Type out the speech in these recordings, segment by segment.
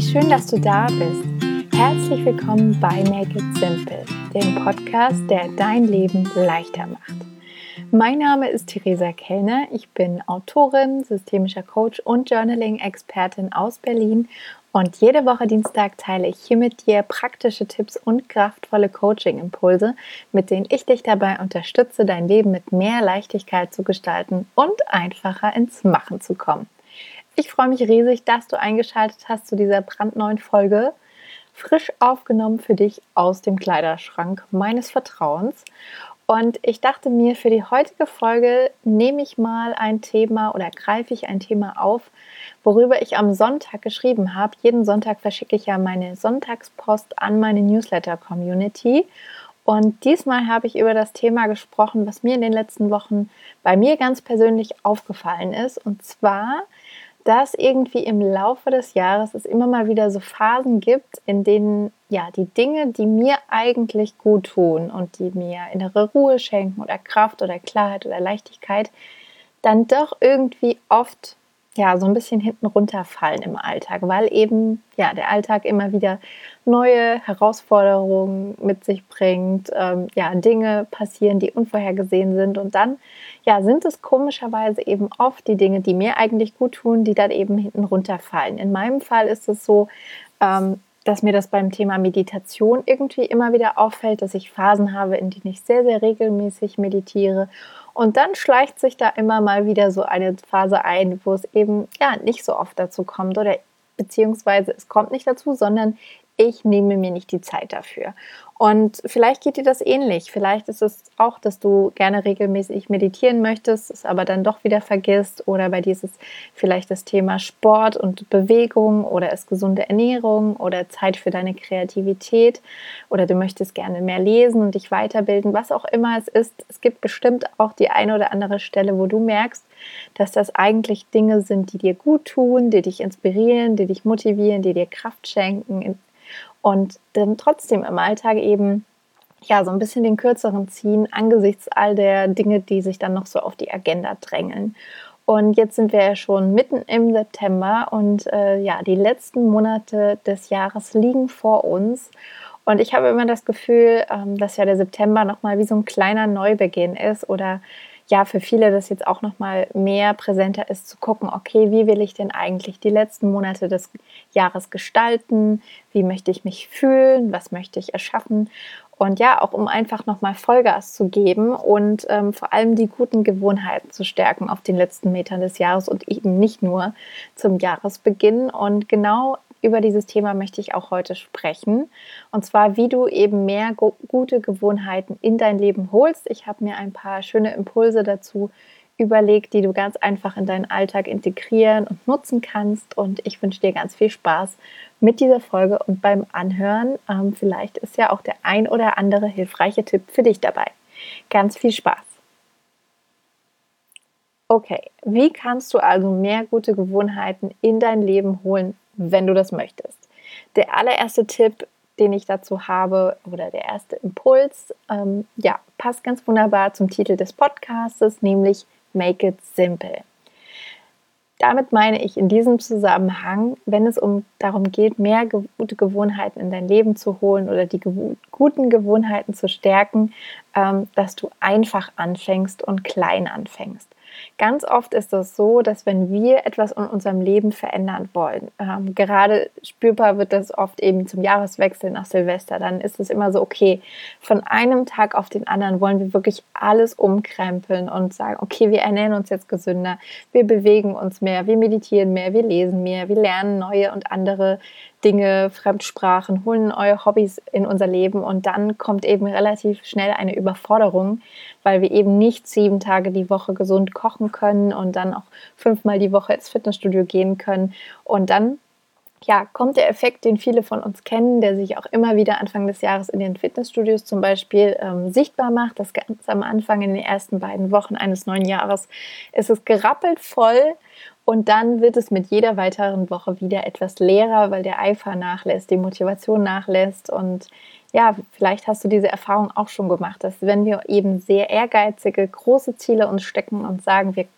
Schön, dass du da bist. Herzlich willkommen bei Make It Simple, dem Podcast, der dein Leben leichter macht. Mein Name ist Theresa Kellner. Ich bin Autorin, systemischer Coach und Journaling-Expertin aus Berlin. Und jede Woche Dienstag teile ich hier mit dir praktische Tipps und kraftvolle Coaching-Impulse, mit denen ich dich dabei unterstütze, dein Leben mit mehr Leichtigkeit zu gestalten und einfacher ins Machen zu kommen. Ich freue mich riesig, dass du eingeschaltet hast zu dieser brandneuen Folge, frisch aufgenommen für dich aus dem Kleiderschrank meines Vertrauens. Und ich dachte mir, für die heutige Folge nehme ich mal ein Thema oder greife ich ein Thema auf, worüber ich am Sonntag geschrieben habe. Jeden Sonntag verschicke ich ja meine Sonntagspost an meine Newsletter-Community. Und diesmal habe ich über das Thema gesprochen, was mir in den letzten Wochen bei mir ganz persönlich aufgefallen ist. Und zwar, dass irgendwie im Laufe des Jahres es immer mal wieder so Phasen gibt, in denen die Dinge, die mir eigentlich gut tun und die mir innere Ruhe schenken oder Kraft oder Klarheit oder Leichtigkeit, dann doch irgendwie oft so ein bisschen hinten runterfallen im Alltag, weil eben der Alltag immer wieder neue Herausforderungen mit sich bringt, Dinge passieren, die unvorhergesehen sind und dann sind es komischerweise eben oft die Dinge, die mir eigentlich gut tun, die dann eben hinten runterfallen. In meinem Fall ist es so, dass mir das beim Thema Meditation irgendwie immer wieder auffällt, dass ich Phasen habe, in denen ich sehr, sehr regelmäßig meditiere. Und dann schleicht sich da immer mal wieder so eine Phase ein, wo es eben nicht so oft dazu kommt oder beziehungsweise es kommt nicht dazu, sondern ich nehme mir nicht die Zeit dafür. Und vielleicht geht dir das ähnlich. Vielleicht ist es auch, dass du gerne regelmäßig meditieren möchtest, es aber dann doch wieder vergisst. Oder bei dir ist es vielleicht das Thema Sport und Bewegung oder ist gesunde Ernährung oder Zeit für deine Kreativität. Oder du möchtest gerne mehr lesen und dich weiterbilden, was auch immer es ist. Es gibt bestimmt auch die eine oder andere Stelle, wo du merkst, dass das eigentlich Dinge sind, die dir gut tun, die dich inspirieren, die dich motivieren, die dir Kraft schenken. Und dann trotzdem im Alltag eben so ein bisschen den Kürzeren ziehen angesichts all der Dinge, die sich dann noch so auf die Agenda drängeln. Und jetzt sind wir ja schon mitten im September und die letzten Monate des Jahres liegen vor uns. Und ich habe immer das Gefühl, dass der September nochmal wie so ein kleiner Neubeginn ist oder für viele das jetzt auch nochmal mehr präsenter ist, zu gucken, okay, wie will ich denn eigentlich die letzten Monate des Jahres gestalten? Wie möchte ich mich fühlen? Was möchte ich erschaffen? Und auch um einfach nochmal Vollgas zu geben und vor allem die guten Gewohnheiten zu stärken auf den letzten Metern des Jahres und eben nicht nur zum Jahresbeginn. Und genau über dieses Thema möchte ich auch heute sprechen. Und zwar, wie du eben mehr gute Gewohnheiten in dein Leben holst. Ich habe mir ein paar schöne Impulse dazu überlegt, die du ganz einfach in deinen Alltag integrieren und nutzen kannst. Und ich wünsche dir ganz viel Spaß mit dieser Folge und beim Anhören. Vielleicht ist ja auch der ein oder andere hilfreiche Tipp für dich dabei. Ganz viel Spaß! Okay, wie kannst du also mehr gute Gewohnheiten in dein Leben holen, wenn du das möchtest? Der allererste Tipp, den ich dazu habe, oder der erste Impuls, passt ganz wunderbar zum Titel des Podcastes, nämlich Make It Simple. Damit meine ich in diesem Zusammenhang, wenn es darum geht, mehr gute Gewohnheiten in dein Leben zu holen oder die guten Gewohnheiten zu stärken, dass du einfach anfängst und klein anfängst. Ganz oft ist es so, dass wenn wir etwas in unserem Leben verändern wollen, gerade spürbar wird das oft eben zum Jahreswechsel nach Silvester, dann ist es immer so, okay, von einem Tag auf den anderen wollen wir wirklich alles umkrempeln und sagen, okay, wir ernähren uns jetzt gesünder, wir bewegen uns mehr, wir meditieren mehr, wir lesen mehr, wir lernen neue und andere Dinge, Fremdsprachen, holen neue Hobbys in unser Leben und dann kommt eben relativ schnell eine Überforderung, weil wir eben nicht 7 Tage die Woche gesund kochen können und dann auch 5-mal die Woche ins Fitnessstudio gehen können. Und dann kommt der Effekt, den viele von uns kennen, der sich auch immer wieder Anfang des Jahres in den Fitnessstudios zum Beispiel sichtbar macht. Das ganz am Anfang in den ersten 2 Wochen eines neuen Jahres ist es gerappelt voll. Und dann wird es mit jeder weiteren Woche wieder etwas leerer, weil der Eifer nachlässt, die Motivation nachlässt. Und vielleicht hast du diese Erfahrung auch schon gemacht, dass wenn wir eben sehr ehrgeizige, große Ziele uns stecken und sagen, wir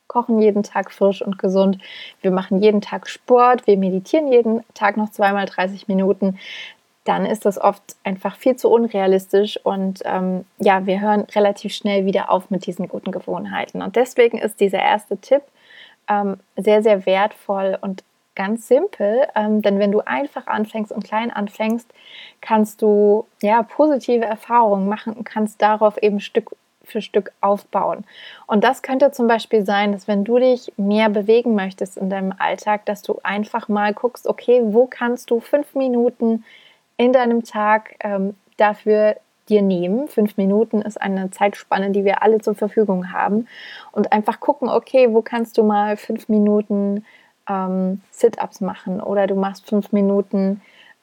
kochen jeden Tag frisch und gesund, wir machen jeden Tag Sport, wir meditieren jeden Tag noch 2 mal 30 Minuten, dann ist das oft einfach viel zu unrealistisch und wir hören relativ schnell wieder auf mit diesen guten Gewohnheiten. Und deswegen ist dieser erste Tipp sehr, sehr wertvoll und ganz simpel, denn wenn du einfach anfängst und klein anfängst, kannst du positive Erfahrungen machen und kannst darauf eben Stück für Stück aufbauen. Und das könnte zum Beispiel sein, dass wenn du dich mehr bewegen möchtest in deinem Alltag, dass du einfach mal guckst, okay, wo kannst du 5 Minuten in deinem Tag dafür dir nehmen. 5 Minuten ist eine Zeitspanne, die wir alle zur Verfügung haben. Und einfach gucken, okay, wo kannst du mal 5 Minuten Sit-Ups machen oder du machst 5 Minuten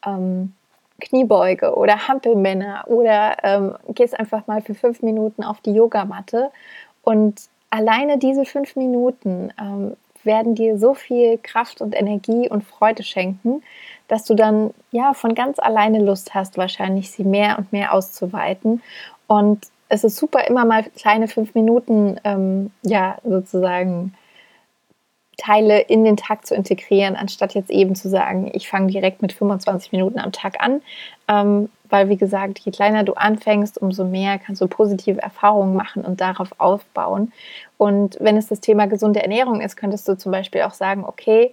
Kniebeuge oder Hampelmänner oder gehst einfach mal für 5 Minuten auf die Yogamatte. Und alleine diese 5 Minuten werden dir so viel Kraft und Energie und Freude schenken, dass du dann von ganz alleine Lust hast, wahrscheinlich sie mehr und mehr auszuweiten. Und es ist super, immer mal kleine 5 Minuten sozusagen Teile in den Tag zu integrieren, anstatt jetzt eben zu sagen, ich fange direkt mit 25 Minuten am Tag an, weil wie gesagt, je kleiner du anfängst, umso mehr kannst du positive Erfahrungen machen und darauf aufbauen. Und wenn es das Thema gesunde Ernährung ist, könntest du zum Beispiel auch sagen, okay,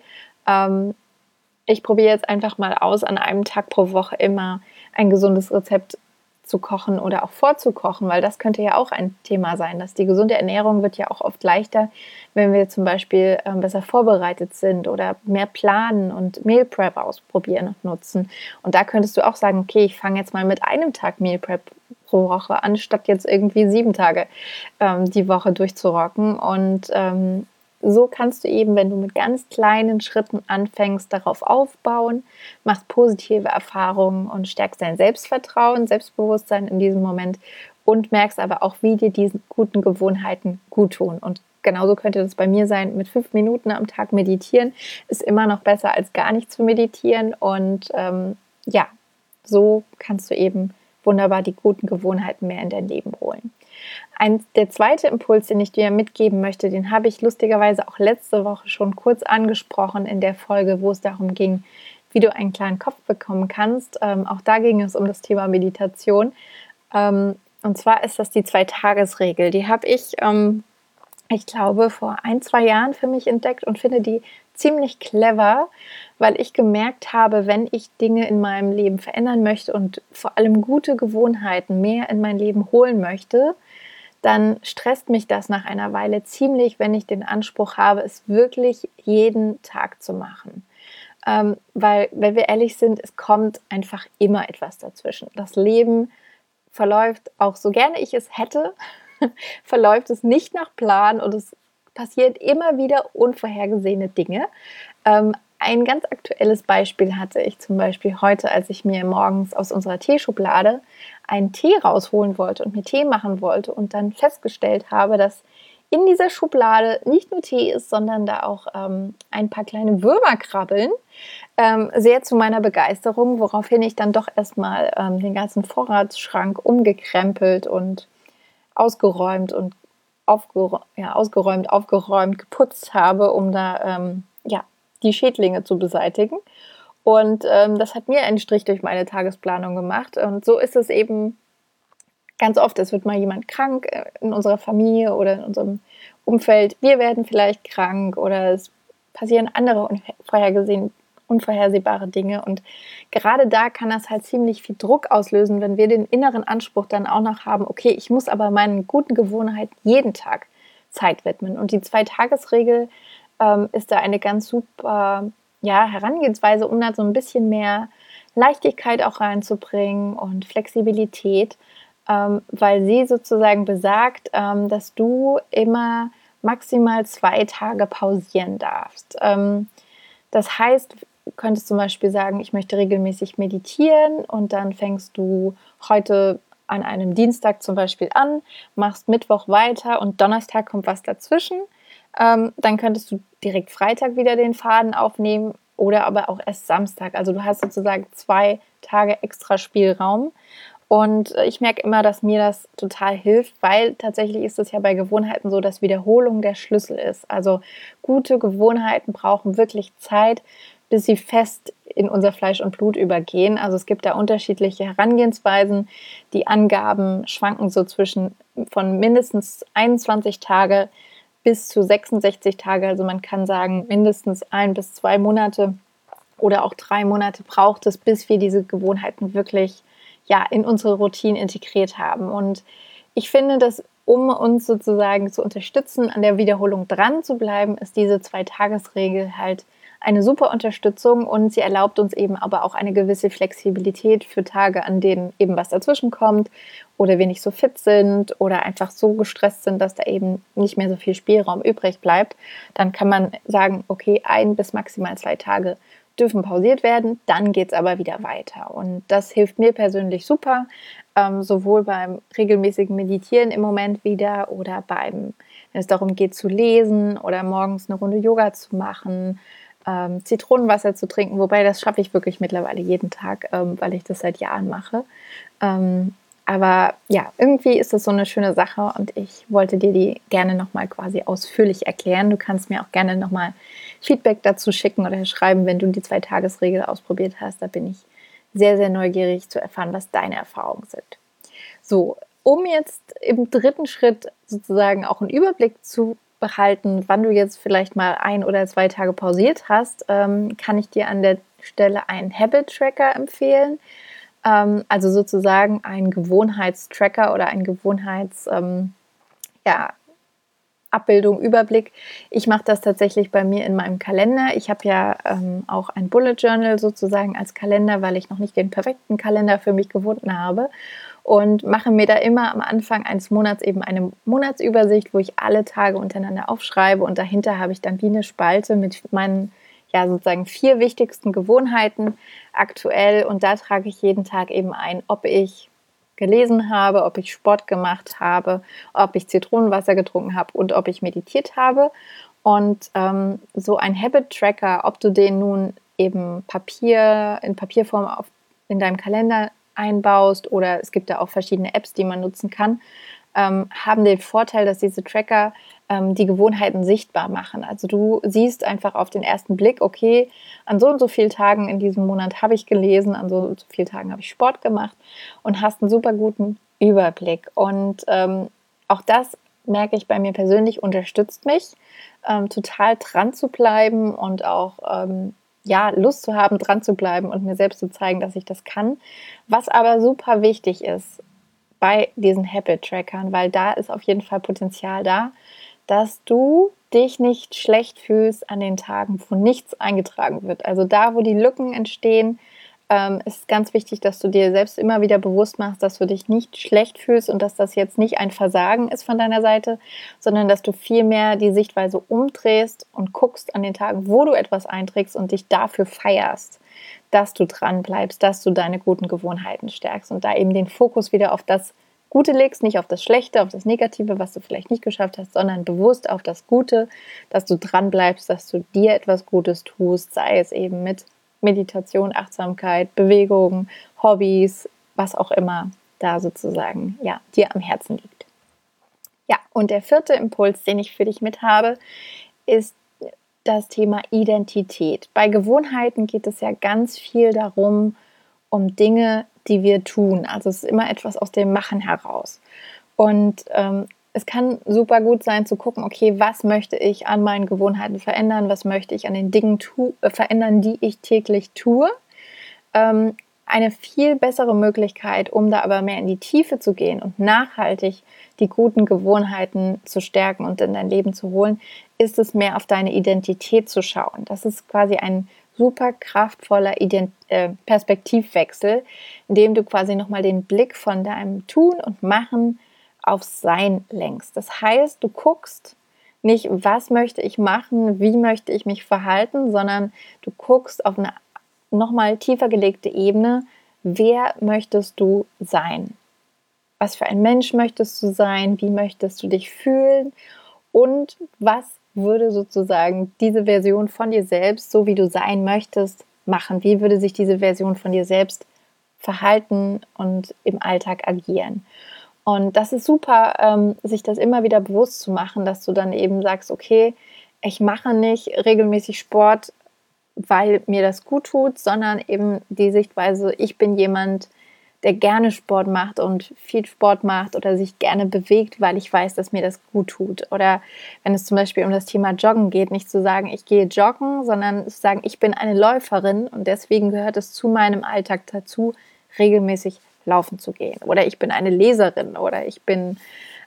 ich probiere jetzt einfach mal aus, an einem Tag pro Woche immer ein gesundes Rezept zu kochen oder auch vorzukochen, weil das könnte ja auch ein Thema sein, dass die gesunde Ernährung wird ja auch oft leichter, wenn wir zum Beispiel besser vorbereitet sind oder mehr planen und Meal Prep ausprobieren und nutzen. Und da könntest du auch sagen, okay, ich fange jetzt mal mit einem Tag Meal Prep pro Woche, anstatt jetzt irgendwie 7 Tage die Woche durchzurocken. Und so kannst du eben, wenn du mit ganz kleinen Schritten anfängst, darauf aufbauen, machst positive Erfahrungen und stärkst dein Selbstvertrauen, Selbstbewusstsein in diesem Moment und merkst aber auch, wie dir diese guten Gewohnheiten gut tun. Und genauso könnte das bei mir sein, mit 5 Minuten am Tag meditieren ist immer noch besser als gar nicht zu meditieren. Und so kannst du eben wunderbar die guten Gewohnheiten mehr in dein Leben holen. Der zweite Impuls, den ich dir mitgeben möchte, den habe ich lustigerweise auch letzte Woche schon kurz angesprochen in der Folge, wo es darum ging, wie du einen klaren Kopf bekommen kannst. Auch da ging es um das Thema Meditation. Und zwar ist das die 2-Tages-Regel. Die habe ich glaube, vor 1-2 Jahren für mich entdeckt und finde die ziemlich clever, weil ich gemerkt habe, wenn ich Dinge in meinem Leben verändern möchte und vor allem gute Gewohnheiten mehr in mein Leben holen möchte, dann stresst mich das nach einer Weile ziemlich, wenn ich den Anspruch habe, es wirklich jeden Tag zu machen. Weil, wenn wir ehrlich sind, es kommt einfach immer etwas dazwischen. Das Leben verläuft, auch so gerne ich es hätte, verläuft es nicht nach Plan und es passiert immer wieder unvorhergesehene Dinge. Ein ganz aktuelles Beispiel hatte ich zum Beispiel heute, als ich mir morgens aus unserer Teeschublade einen Tee rausholen wollte und mir Tee machen wollte und dann festgestellt habe, dass in dieser Schublade nicht nur Tee ist, sondern da auch ein paar kleine Würmer krabbeln. Sehr zu meiner Begeisterung, woraufhin ich dann doch erstmal den ganzen Vorratsschrank umgekrempelt und ausgeräumt und aufgeräumt, geputzt habe, um da die Schädlinge zu beseitigen. Und das hat mir einen Strich durch meine Tagesplanung gemacht. Und so ist es eben ganz oft. Es wird mal jemand krank in unserer Familie oder in unserem Umfeld. Wir werden vielleicht krank oder es passieren andere unvorhersehbare Dinge. Und gerade da kann das halt ziemlich viel Druck auslösen, wenn wir den inneren Anspruch dann auch noch haben, okay, ich muss aber meinen guten Gewohnheiten jeden Tag Zeit widmen. Und die 2-Tages-Regel ist da eine ganz super Herangehensweise, um da so ein bisschen mehr Leichtigkeit auch reinzubringen und Flexibilität, weil sie sozusagen besagt, dass du immer maximal 2 Tage pausieren darfst. Das heißt, du könntest zum Beispiel sagen, ich möchte regelmäßig meditieren und dann fängst du heute an einem Dienstag zum Beispiel an, machst Mittwoch weiter und Donnerstag kommt was dazwischen. Dann könntest du direkt Freitag wieder den Faden aufnehmen oder aber auch erst Samstag. Also du hast sozusagen 2 Tage extra Spielraum Und ich merke immer, dass mir das total hilft, weil tatsächlich ist es ja bei Gewohnheiten so, dass Wiederholung der Schlüssel ist. Also gute Gewohnheiten brauchen wirklich Zeit, bis sie fest in unser Fleisch und Blut übergehen. Also es gibt da unterschiedliche Herangehensweisen. Die Angaben schwanken so von mindestens 21 Tage bis zu 66 Tage. Also man kann sagen, mindestens 1 bis 2 Monate oder auch 3 Monate braucht es, bis wir diese Gewohnheiten wirklich in unsere Routine integriert haben. Und ich finde, dass um uns sozusagen zu unterstützen, an der Wiederholung dran zu bleiben, ist diese 2-Tages-Regel halt eine super Unterstützung und sie erlaubt uns eben aber auch eine gewisse Flexibilität für Tage, an denen eben was dazwischen kommt oder wir nicht so fit sind oder einfach so gestresst sind, dass da eben nicht mehr so viel Spielraum übrig bleibt. Dann kann man sagen, okay, 1 bis maximal 2 Tage dürfen pausiert werden, dann geht es aber wieder weiter. Und das hilft mir persönlich super, sowohl beim regelmäßigen Meditieren im Moment wieder oder wenn es darum geht zu lesen oder morgens eine Runde Yoga zu machen, Zitronenwasser zu trinken, wobei das schaffe ich wirklich mittlerweile jeden Tag, weil ich das seit Jahren mache. Aber ja, irgendwie ist das so eine schöne Sache und ich wollte dir die gerne nochmal quasi ausführlich erklären. Du kannst mir auch gerne nochmal Feedback dazu schicken oder schreiben, wenn du die 2-Tages-Regel ausprobiert hast. Da bin ich sehr, sehr neugierig zu erfahren, was deine Erfahrungen sind. So, um jetzt im 3. Schritt sozusagen auch einen Überblick zu behalten, wann du jetzt vielleicht mal 1 oder 2 Tage pausiert hast, kann ich dir an der Stelle einen Habit-Tracker empfehlen. Also sozusagen ein Gewohnheitstracker oder ein Abbildung, Überblick. Ich mache das tatsächlich bei mir in meinem Kalender. Ich habe ja auch ein Bullet Journal sozusagen als Kalender, weil ich noch nicht den perfekten Kalender für mich gefunden habe und mache mir da immer am Anfang eines Monats eben eine Monatsübersicht, wo ich alle Tage untereinander aufschreibe und dahinter habe ich dann wie eine Spalte mit meinen sozusagen 4 wichtigsten Gewohnheiten aktuell und da trage ich jeden Tag eben ein, ob ich gelesen habe, ob ich Sport gemacht habe, ob ich Zitronenwasser getrunken habe und ob ich meditiert habe. Und so ein Habit-Tracker, ob du den nun eben in Papierform in deinem Kalender einbaust oder es gibt da auch verschiedene Apps, die man nutzen kann, haben den Vorteil, dass diese Tracker die Gewohnheiten sichtbar machen. Also du siehst einfach auf den ersten Blick, okay, an so und so vielen Tagen in diesem Monat habe ich gelesen, an so und so vielen Tagen habe ich Sport gemacht und hast einen super guten Überblick. Und auch das merke ich bei mir persönlich, unterstützt mich, total dran zu bleiben und auch Lust zu haben, dran zu bleiben und mir selbst zu zeigen, dass ich das kann. Was aber super wichtig ist bei diesen Habit-Trackern, weil da ist auf jeden Fall Potenzial da, dass du dich nicht schlecht fühlst an den Tagen, wo nichts eingetragen wird. Also da, wo die Lücken entstehen, ist ganz wichtig, dass du dir selbst immer wieder bewusst machst, dass du dich nicht schlecht fühlst und dass das jetzt nicht ein Versagen ist von deiner Seite, sondern dass du vielmehr die Sichtweise umdrehst und guckst an den Tagen, wo du etwas einträgst und dich dafür feierst, dass du dran bleibst, dass du deine guten Gewohnheiten stärkst und da eben den Fokus wieder auf das Gute legst, nicht auf das Schlechte, auf das Negative, was du vielleicht nicht geschafft hast, sondern bewusst auf das Gute, dass du dran bleibst, dass du dir etwas Gutes tust, sei es eben mit Meditation, Achtsamkeit, Bewegung, Hobbys, was auch immer da sozusagen dir am Herzen liegt. Ja, und der 4. Impuls, den ich für dich mit habe, ist das Thema Identität. Bei Gewohnheiten geht es ja ganz viel darum, um Dinge, die wir tun. Also es ist immer etwas aus dem Machen heraus. Und es kann super gut sein zu gucken, okay, was möchte ich an meinen Gewohnheiten verändern, was möchte ich an den Dingen verändern, die ich täglich tue. Eine viel bessere Möglichkeit, um da aber mehr in die Tiefe zu gehen und nachhaltig die guten Gewohnheiten zu stärken und in dein Leben zu holen, ist es mehr auf deine Identität zu schauen. Das ist quasi ein super kraftvoller Perspektivwechsel, indem du quasi nochmal den Blick von deinem Tun und Machen aufs Sein lenkst. Das heißt, du guckst nicht, was möchte ich machen, wie möchte ich mich verhalten, sondern du guckst auf eine nochmal tiefer gelegte Ebene, wer möchtest du sein? Was für ein Mensch möchtest du sein? Wie möchtest du dich fühlen? Und was würde sozusagen diese Version von dir selbst, so wie du sein möchtest, machen? Wie würde sich diese Version von dir selbst verhalten und im Alltag agieren. Und das ist super, sich das immer wieder bewusst zu machen, dass du dann eben sagst, okay, ich mache nicht regelmäßig Sport, weil mir das gut tut, sondern eben die Sichtweise, ich bin jemand, der gerne Sport macht und viel Sport macht oder sich gerne bewegt, weil ich weiß, dass mir das gut tut. Oder wenn es zum Beispiel um das Thema Joggen geht, nicht zu sagen, ich gehe joggen, sondern zu sagen, ich bin eine Läuferin und deswegen gehört es zu meinem Alltag dazu, regelmäßig laufen zu gehen. Oder ich bin eine Leserin oder ich bin,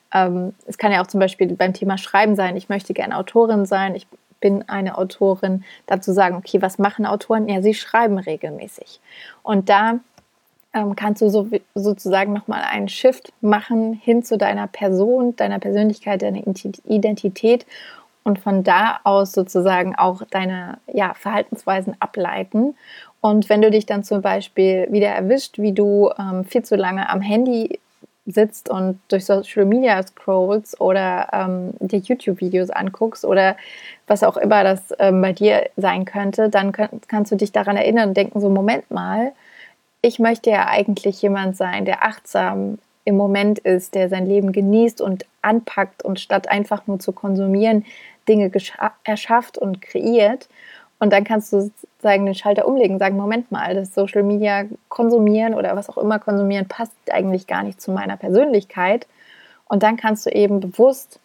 es kann ja auch zum Beispiel beim Thema Schreiben sein, ich möchte gerne Autorin sein, ich bin eine Autorin, dazu sagen, okay, was machen Autoren? Ja, sie schreiben regelmäßig. Und da kannst du sozusagen nochmal einen Shift machen hin zu deiner Person, deiner Persönlichkeit, deiner Identität und von da aus sozusagen auch deine Verhaltensweisen ableiten. Und wenn du dich dann zum Beispiel wieder erwischt, wie du viel zu lange am Handy sitzt und durch Social Media scrollst oder dir YouTube-Videos anguckst oder was auch immer das bei dir sein könnte, dann kannst du dich daran erinnern und denken, so Moment mal, ich möchte ja eigentlich jemand sein, der achtsam im Moment ist, der sein Leben genießt und anpackt und statt einfach nur zu konsumieren, Dinge erschafft und kreiert. Und dann kannst du sozusagen den Schalter umlegen, sagen, Moment mal, das Social Media konsumieren oder was auch immer konsumieren passt eigentlich gar nicht zu meiner Persönlichkeit. Und dann kannst du eben bewusst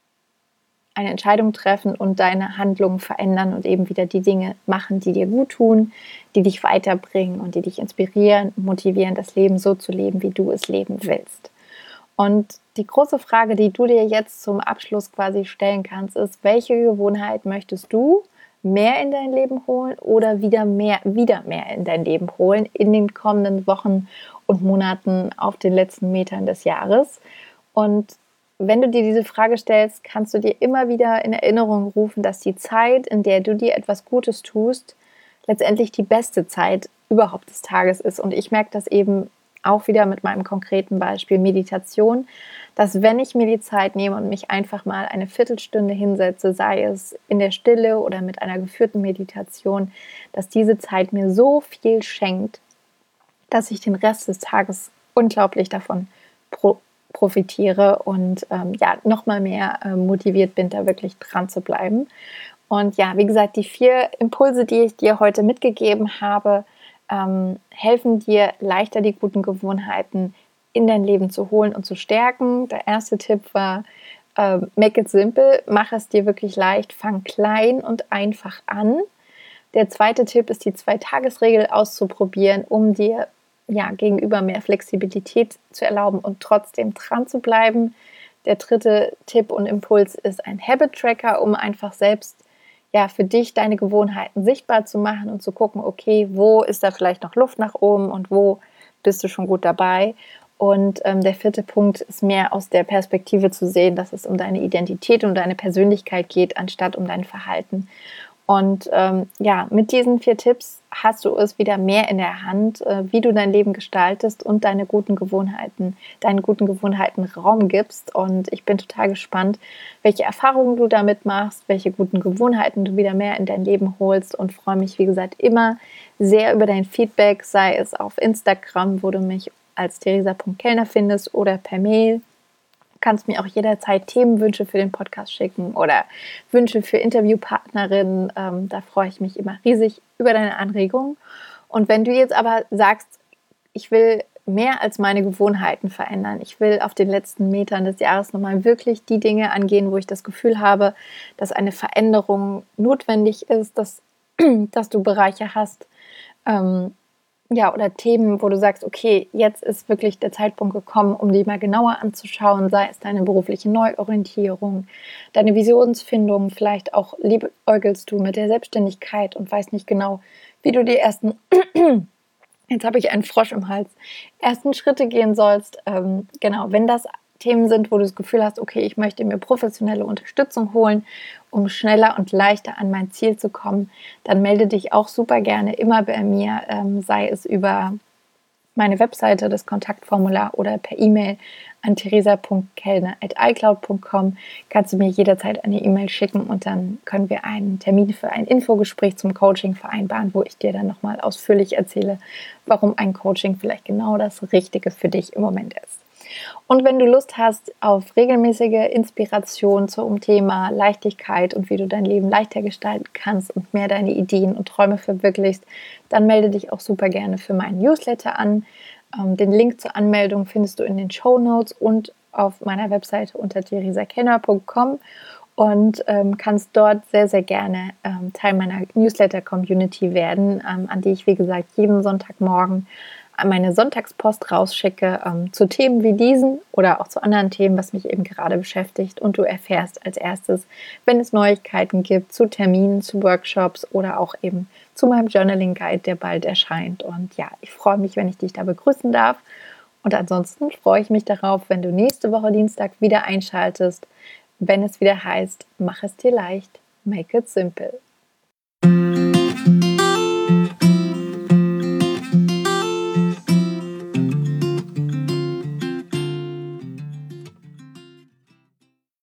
eine Entscheidung treffen und deine Handlungen verändern und eben wieder die Dinge machen, die dir gut tun, die dich weiterbringen und die dich inspirieren, motivieren, das Leben so zu leben, wie du es leben willst. Und die große Frage, die du dir jetzt zum Abschluss quasi stellen kannst, ist, welche Gewohnheit möchtest du mehr in dein Leben holen oder wieder mehr in dein Leben holen in den kommenden Wochen und Monaten auf den letzten Metern des Jahres? Und wenn du dir diese Frage stellst, kannst du dir immer wieder in Erinnerung rufen, dass die Zeit, in der du dir etwas Gutes tust, letztendlich die beste Zeit überhaupt des Tages ist. Und ich merke das eben auch wieder mit meinem konkreten Beispiel Meditation, dass wenn ich mir die Zeit nehme und mich einfach mal eine Viertelstunde hinsetze, sei es in der Stille oder mit einer geführten Meditation, dass diese Zeit mir so viel schenkt, dass ich den Rest des Tages unglaublich davon profitiere und noch mal mehr motiviert bin, da wirklich dran zu bleiben. Und ja, wie gesagt, die 4 Impulse, die ich dir heute mitgegeben habe, helfen dir leichter die guten Gewohnheiten in dein Leben zu holen und zu stärken. Der erste Tipp war, make it simple, mach es dir wirklich leicht, fang klein und einfach an. Der zweite Tipp ist, die 2-Tages-Regel auszuprobieren, um dir gegenüber mehr Flexibilität zu erlauben und trotzdem dran zu bleiben. Der dritte Tipp und Impuls ist ein Habit-Tracker, um einfach selbst für dich deine Gewohnheiten sichtbar zu machen und zu gucken, okay, wo ist da vielleicht noch Luft nach oben und wo bist du schon gut dabei. Und der vierte Punkt ist mehr aus der Perspektive zu sehen, dass es um deine Identität und deine Persönlichkeit geht, anstatt um dein Verhalten. Und mit diesen 4 Tipps hast du es wieder mehr in der Hand, wie du dein Leben gestaltest und deinen guten Gewohnheiten Raum gibst. Und ich bin total gespannt, welche Erfahrungen du damit machst, welche guten Gewohnheiten du wieder mehr in dein Leben holst und freue mich, wie gesagt, immer sehr über dein Feedback, sei es auf Instagram, wo du mich als theresa.kellner findest oder per Mail. Du kannst mir auch jederzeit Themenwünsche für den Podcast schicken oder Wünsche für Interviewpartnerinnen. Da freue ich mich immer riesig über deine Anregungen. Und wenn du jetzt aber sagst, ich will mehr als meine Gewohnheiten verändern, ich will auf den letzten Metern des Jahres nochmal wirklich die Dinge angehen, wo ich das Gefühl habe, dass eine Veränderung notwendig ist, dass du Bereiche hast, oder Themen, wo du sagst, okay, jetzt ist wirklich der Zeitpunkt gekommen, um die mal genauer anzuschauen, sei es deine berufliche Neuorientierung, deine Visionsfindung, vielleicht auch liebäugelst du mit der Selbstständigkeit und weißt nicht genau, wie du die jetzt habe ich einen Frosch im Hals, ersten Schritte gehen sollst. Wenn das Themen sind, wo du das Gefühl hast, okay, ich möchte mir professionelle Unterstützung holen, um schneller und leichter an mein Ziel zu kommen, dann melde dich auch super gerne immer bei mir, sei es über meine Webseite, das Kontaktformular oder per E-Mail an theresa.kellner@icloud.com kannst du mir jederzeit eine E-Mail schicken und dann können wir einen Termin für ein Infogespräch zum Coaching vereinbaren, wo ich dir dann nochmal ausführlich erzähle, warum ein Coaching vielleicht genau das Richtige für dich im Moment ist. Und wenn du Lust hast auf regelmäßige Inspiration zum Thema Leichtigkeit und wie du dein Leben leichter gestalten kannst und mehr deine Ideen und Träume verwirklichst, dann melde dich auch super gerne für meinen Newsletter an. Den Link zur Anmeldung findest du in den Shownotes und auf meiner Webseite unter theresakellner.com und kannst dort sehr, sehr gerne Teil meiner Newsletter-Community werden, an die ich, wie gesagt, jeden Sonntagmorgen meine Sonntagspost rausschicke zu Themen wie diesen oder auch zu anderen Themen, was mich eben gerade beschäftigt. Und du erfährst als erstes, wenn es Neuigkeiten gibt zu Terminen, zu Workshops oder auch eben zu meinem Journaling Guide, der bald erscheint. Und ja, ich freue mich, wenn ich dich da begrüßen darf. Und ansonsten freue ich mich darauf, wenn du nächste Woche Dienstag wieder einschaltest, wenn es wieder heißt, mach es dir leicht, make it simple.